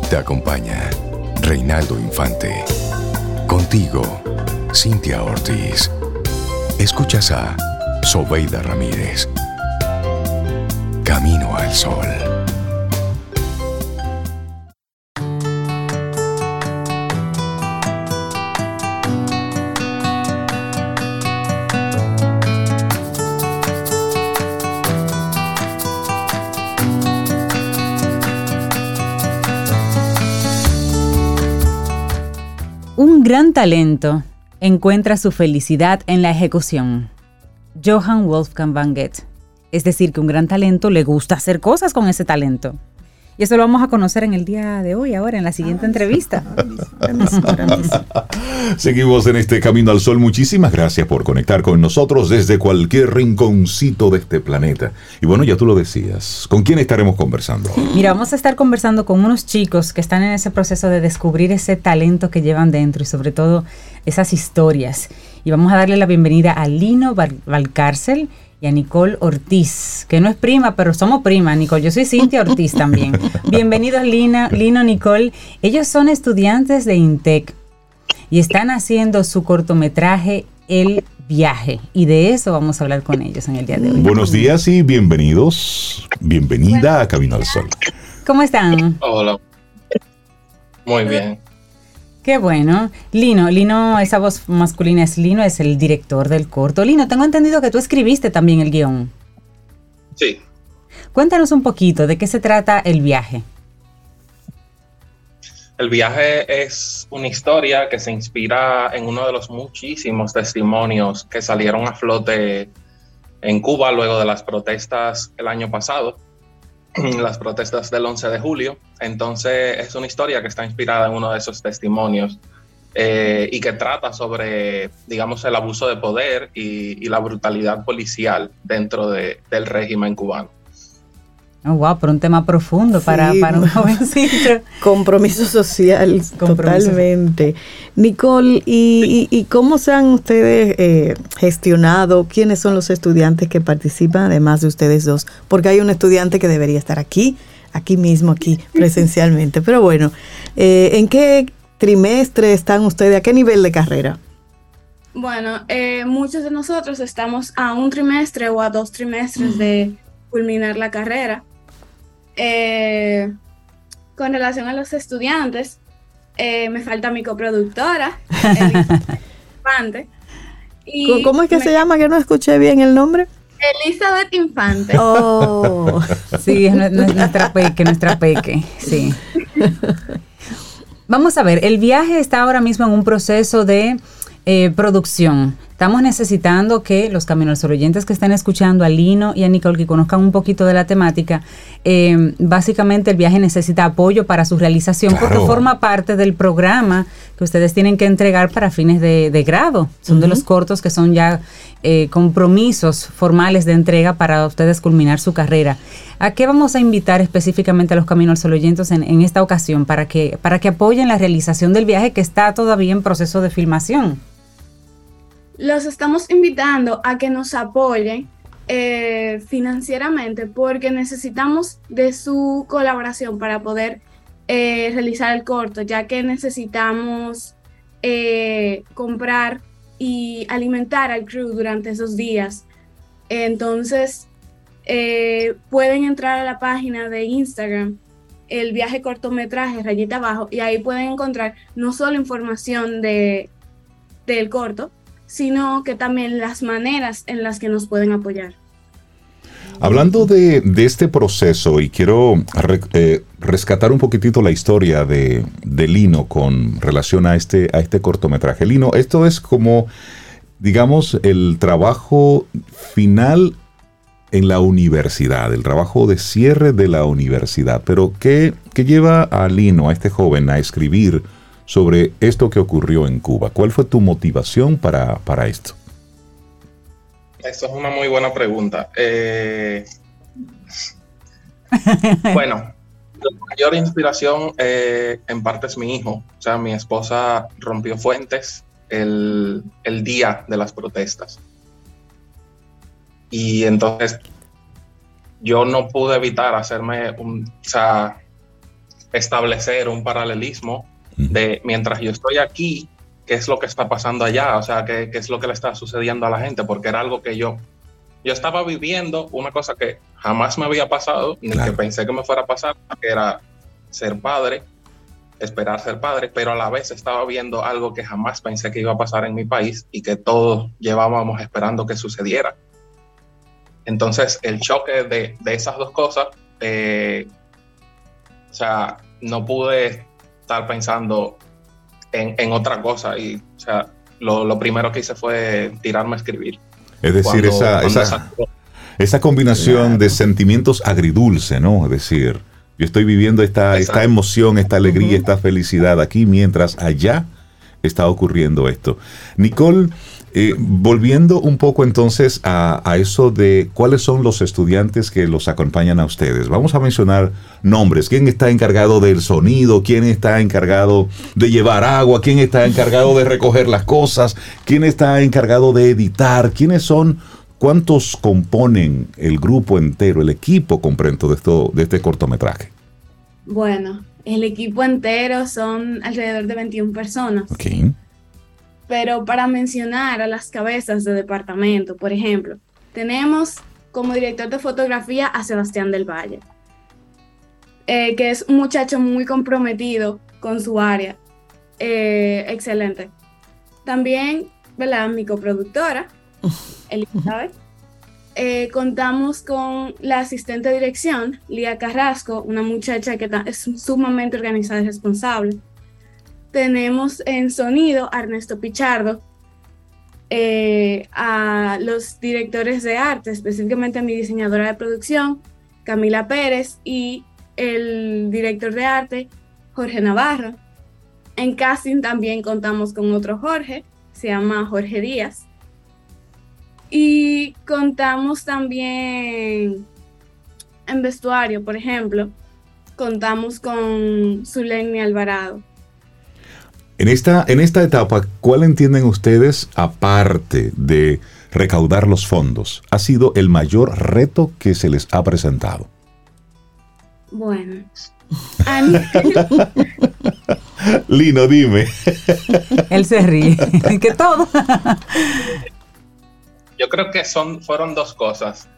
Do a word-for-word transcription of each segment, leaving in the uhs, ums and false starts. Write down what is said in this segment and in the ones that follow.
Te acompaña Reinaldo Infante. Contigo, Cintia Ortiz. Escuchas a Sobeida Ramírez. Camino al Sol. Un gran talento encuentra su felicidad en la ejecución. Johann Wolfgang van Goethe. Es decir, que un gran talento le gusta hacer cosas con ese talento. Y eso lo vamos a conocer en el día de hoy, ahora en la siguiente ah, entrevista. Seguimos en este Camino al Sol. Muchísimas gracias por conectar con nosotros desde cualquier rinconcito de este planeta. Y bueno, ya tú lo decías, ¿con quién estaremos conversando? Mira, vamos a estar conversando con unos chicos que están en ese proceso de descubrir ese talento que llevan dentro y sobre todo esas historias. Y vamos a darle la bienvenida a Lino Val- Valcárcel y a Nicole Ortiz, que no es prima, pero somos prima, Nicole. Yo soy Cintia Ortiz también. Bienvenidos, Lina, Lino, Nicole. Ellos son estudiantes de INTEC y están haciendo su cortometraje El Viaje. Y de eso vamos a hablar con ellos en el día de hoy. Buenos días y bienvenidos. Bienvenida a Camino al Sol. ¿Cómo están? Hola. Muy bien. Qué bueno. Lino, Lino, esa voz masculina es Lino, es el director del corto. Lino, tengo entendido que tú escribiste también el guión. Sí. Cuéntanos un poquito de qué se trata El Viaje. El Viaje es una historia que se inspira en uno de los muchísimos testimonios que salieron a flote en Cuba luego de las protestas el año pasado, las protestas del once de julio. Entonces es una historia que está inspirada en uno de esos testimonios eh, y que trata sobre, digamos, el abuso de poder y, y la brutalidad policial dentro de, del régimen cubano. Oh, wow, por un tema profundo para, sí, para un jovencito. Compromiso social, Compromiso. Totalmente. Nicole, ¿y, y, y cómo se han ustedes eh, gestionado? ¿Quiénes son los estudiantes que participan, además de ustedes dos? Porque hay un estudiante que debería estar aquí, aquí mismo, aquí, presencialmente. Pero bueno, eh, ¿en qué trimestre están ustedes? ¿A qué nivel de carrera? Bueno, eh, muchos de nosotros estamos a un trimestre o a dos trimestres uh-huh. de culminar la carrera. Eh, con relación a los estudiantes, eh, me falta mi coproductora, Infante. Y ¿Cómo es que me, se llama? Que no escuché bien el nombre. Elizabeth Infante. Oh, sí, es nuestra peque, nuestra peque, sí. Vamos a ver, El Viaje está ahora mismo en un proceso de eh, producción. Estamos necesitando que los Camino al Sol oyentes que estén escuchando a Lino y a Nicole, que conozcan un poquito de la temática, eh, básicamente El Viaje necesita apoyo para su realización, claro, porque forma parte del programa que ustedes tienen que entregar para fines de, de grado. Son uh-huh. de los cortos que son ya eh, compromisos formales de entrega para ustedes culminar su carrera. ¿A qué vamos a invitar específicamente a los Camino al Sol oyentes en, en esta ocasión para que, para que apoyen la realización del viaje que está todavía en proceso de filmación? Los estamos invitando a que nos apoyen eh, financieramente porque necesitamos de su colaboración para poder eh, realizar el corto, ya que necesitamos eh, comprar y alimentar al crew durante esos días. Entonces, eh, pueden entrar a la página de Instagram, El Viaje Cortometraje, rayita abajo, y ahí pueden encontrar no solo información de, del corto, sino que también las maneras en las que nos pueden apoyar. Hablando de, de este proceso, y quiero re, eh, rescatar un poquitito la historia de, de Lino con relación a este, a este cortometraje. Lino, esto es como, digamos, el trabajo final en la universidad, el trabajo de cierre de la universidad. Pero ¿qué, qué lleva a Lino, a este joven, a escribir sobre esto que ocurrió en Cuba? ¿Cuál fue tu motivación para, para esto? Eso es una muy buena pregunta. Eh, bueno, la mayor inspiración eh, en parte es mi hijo. O sea, mi esposa rompió fuentes el, el día de las protestas. Y entonces yo no pude evitar hacerme un... O sea, establecer un paralelismo de mientras yo estoy aquí, qué es lo que está pasando allá, o sea, qué, qué es lo que le está sucediendo a la gente, porque era algo que yo, yo estaba viviendo, una cosa que jamás me había pasado, ni claro. que pensé que me fuera a pasar, que era ser padre, esperar ser padre, pero a la vez estaba viendo algo que jamás pensé que iba a pasar en mi país y que todos llevábamos esperando que sucediera. Entonces, el choque de, de esas dos cosas, eh, o sea, no pude estar pensando en, en otra cosa y, o sea, lo, lo primero que hice fue tirarme a escribir. Es decir, cuando, esa, cuando esa, esa combinación claro. de sentimientos agridulce, ¿no? Es decir, yo estoy viviendo esta, esta emoción, esta alegría, uh-huh. esta felicidad aquí, mientras allá está ocurriendo esto. Nicole, eh, volviendo un poco entonces a, a eso de cuáles son los estudiantes que los acompañan a ustedes. Vamos a mencionar nombres. ¿Quién está encargado del sonido? ¿Quién está encargado de llevar agua? ¿Quién está encargado de recoger las cosas? ¿Quién está encargado de editar? ¿Quiénes son? ¿Cuántos componen el grupo entero, el equipo completo de, esto, de este cortometraje? Bueno, el equipo entero son alrededor de veintiuna personas. Okay. Pero para mencionar a las cabezas de departamento, por ejemplo, tenemos como director de fotografía a Sebastián del Valle, eh, que es un muchacho muy comprometido con su área. Eh, excelente. También, ¿verdad? Mi coproductora, Elizabeth. Eh, contamos con la asistente de dirección, Lía Carrasco, una muchacha que es sumamente organizada y responsable. Tenemos en sonido a Ernesto Pichardo, eh, a los directores de arte, específicamente a mi diseñadora de producción, Camila Pérez, y el director de arte, Jorge Navarro. En casting también contamos con otro Jorge, se llama Jorge Díaz. Y contamos también en vestuario, por ejemplo, contamos con Zuleni Alvarado. En esta, en esta etapa, ¿cuál entienden ustedes, aparte de recaudar los fondos, ha sido el mayor reto que se les ha presentado? Bueno, a mí... Lino, dime. Él se ríe, que todo... Yo creo que son, fueron dos cosas.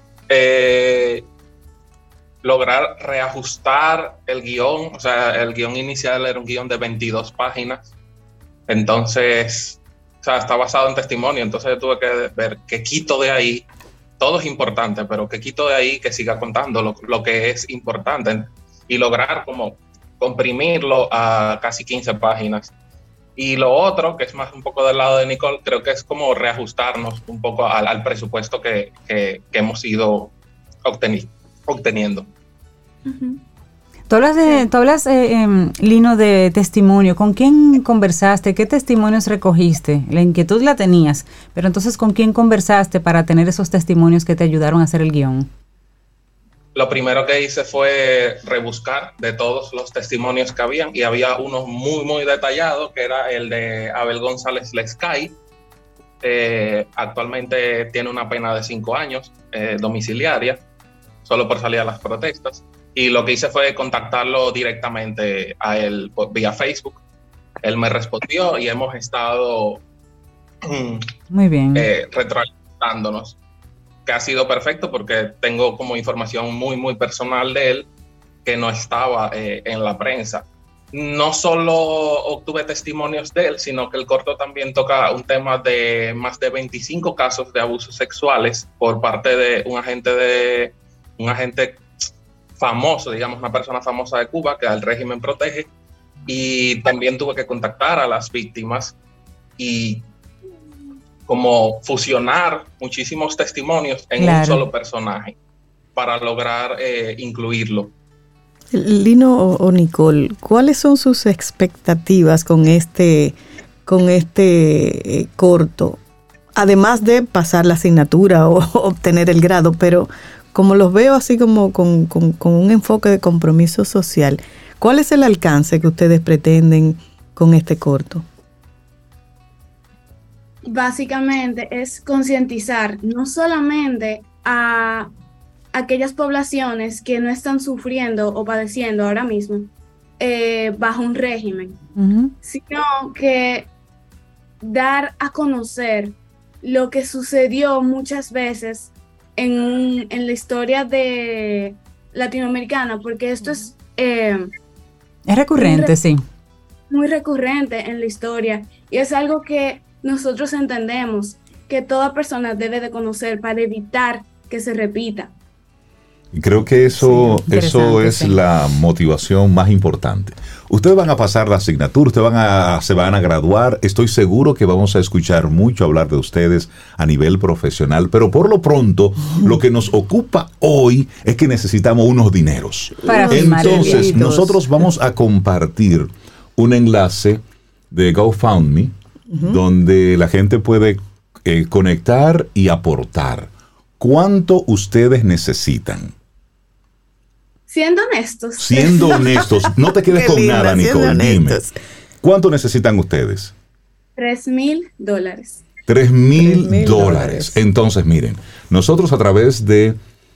Eh, lograr reajustar el guión, o sea, el guión inicial era un guión de veintidós páginas, entonces, o sea, está basado en testimonio, entonces yo tuve que ver qué quito de ahí, todo es importante, pero qué quito de ahí que siga contando lo, lo que es importante y lograr como comprimirlo a casi quince páginas. Y lo otro, que es más un poco del lado de Nicole, creo que es como reajustarnos un poco al, al presupuesto que, que, que hemos ido obteni- obteniendo. Uh-huh. Tú hablas, de, tú hablas eh, eh, Lino, de testimonio. ¿Con quién conversaste? ¿Qué testimonios recogiste? La inquietud la tenías, pero entonces ¿con quién conversaste para tener esos testimonios que te ayudaron a hacer el guión? Lo primero que hice fue rebuscar de todos los testimonios que habían y había uno muy, muy detallado que era el de Abel González Lescay. Eh, actualmente tiene una pena de cinco años eh, domiciliaria, solo por salir a las protestas. Y lo que hice fue contactarlo directamente a él por, vía Facebook. Él me respondió y hemos estado muy bien. Eh, retroalimentándonos, que ha sido perfecto porque tengo como información muy, muy personal de él que no estaba eh, en la prensa. No solo obtuve testimonios de él, sino que el corto también toca un tema de más de veinticinco casos de abusos sexuales por parte de un agente, de, un agente famoso, digamos, una persona famosa de Cuba que el régimen protege. Y también tuve que contactar a las víctimas y como fusionar muchísimos testimonios en claro. un solo personaje para lograr eh, incluirlo. Lino o, o Nicole, ¿cuáles son sus expectativas con este, con este eh, corto? Además de pasar la asignatura o obtener el grado, pero como los veo así como con, con, con un enfoque de compromiso social, ¿cuál es el alcance que ustedes pretenden con este corto? Básicamente es concientizar no solamente a aquellas poblaciones que no están sufriendo o padeciendo ahora mismo eh, bajo un régimen, Uh-huh. sino que dar a conocer lo que sucedió muchas veces en, en la historia de latinoamericana, porque esto es eh, Es recurrente, muy, sí. muy recurrente en la historia y es algo que nosotros entendemos que toda persona debe de conocer para evitar que se repita. Y creo que eso, Sí, eso es sí. la motivación más importante. Ustedes van a pasar la asignatura, ustedes van a, se van a graduar. Estoy seguro que vamos a escuchar mucho hablar de ustedes a nivel profesional, pero por lo pronto, lo que nos ocupa hoy es que necesitamos unos dineros. Para firmar el Entonces, viaje. nosotros vamos a compartir un enlace de GoFundMe, uh-huh, donde la gente puede eh, conectar y aportar. ¿Cuánto ustedes necesitan? Siendo honestos. Siendo honestos, no te quedes Qué con linda, nada, siendo Nicole. Dime, honestos. ¿cuánto necesitan ustedes? Tres mil dólares. Tres mil mil dólares. dólares. Entonces, miren, nosotros a través de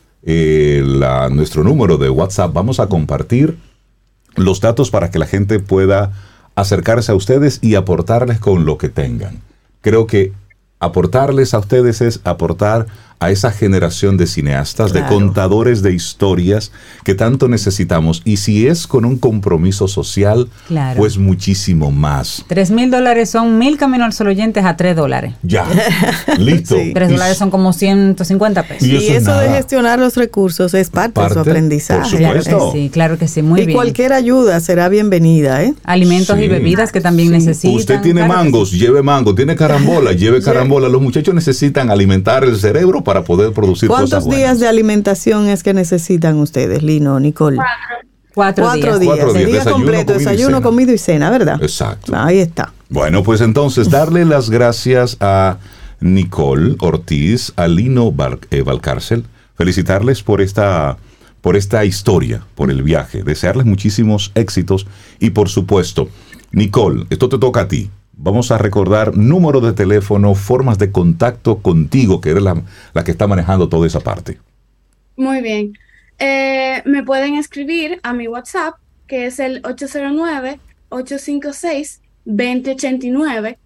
eh, la, nuestro número de WhatsApp vamos a compartir los datos para que la gente pueda acercarse a ustedes y aportarles con lo que tengan. Creo que aportarles a ustedes es aportar a esa generación de cineastas, Claro. de contadores de historias que tanto necesitamos. Y si es con un compromiso social, Claro. pues muchísimo más. Tres mil dólares son mil Camino al Sol oyentes a tres dólares. Ya, listo. Sí. Tres Y- dólares son como ciento cincuenta pesos. Y Y eso es eso de nada. gestionar los recursos es parte, Parte, de su aprendizaje. por supuesto. Claro que sí, claro que sí, muy y bien. cualquier ayuda será bienvenida, ¿eh? Alimentos Sí. y bebidas que también Sí. necesitan. Usted tiene claro que mangos, sí. lleve mango, tiene carambola, lleve carambola. Los muchachos necesitan alimentar el cerebro para poder producir cosas ¿Cuántos buenas. días de alimentación es que necesitan ustedes, Lino, Nicole? Cuatro, Cuatro días. días. Cuatro días, El día desayuno, completo, comida y desayuno, cena. comida y cena, ¿verdad? Exacto. Ahí está. Bueno, pues entonces darle las gracias a Nicole Ortiz, a Lino Val- eh, Valcárcel, felicitarles por esta, por esta historia, por el viaje, desearles muchísimos éxitos y por supuesto, Nicole, esto te toca a ti. Vamos a recordar número de teléfono, formas de contacto contigo, que eres la, la que está manejando toda esa parte. Muy bien. Eh, me pueden escribir a mi WhatsApp, que es el ocho cero nueve, ocho cinco seis, dos cero ocho nueve.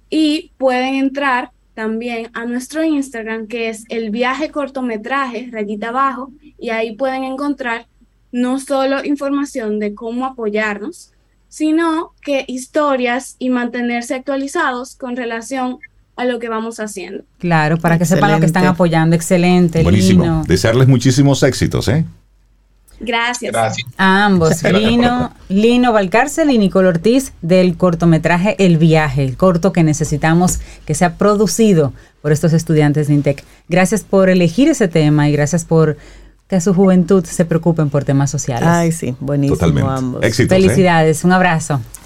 Y pueden entrar también a nuestro Instagram, que es el viaje cortometraje, rayita abajo, y ahí pueden encontrar no solo información de cómo apoyarnos, sino que historias y mantenerse actualizados con relación a lo que vamos haciendo. Claro, para que sepan lo que están Excelente. apoyando. Excelente, Buenísimo. Lino. Desearles muchísimos éxitos, ¿eh? Gracias. Gracias. A ambos, Lino, Lino Valcárcel y Nicole Ortiz, del cortometraje El Viaje, el corto que necesitamos que sea producido por estos estudiantes de INTEC. Gracias por elegir ese tema y gracias por que a su juventud se preocupen por temas sociales. Ay, sí, buenísimo Totalmente. ambos. Éxitos, ¿eh? Felicidades, un abrazo.